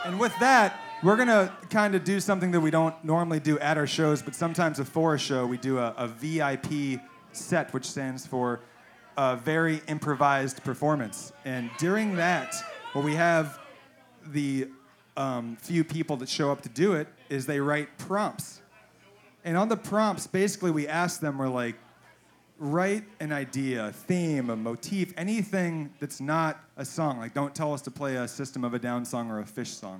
And with that, we're gonna kind of do something that we don't normally do at our shows, but sometimes before a show, we do a VIP set, which stands for a very improvised performance. And during that, what we have the few people that show up to do it is they write prompts. And on the prompts, basically we ask them, we're like, write an idea, a theme, a motif, anything that's not a song. Like, don't tell us to play a System of a Down song or a Fish song.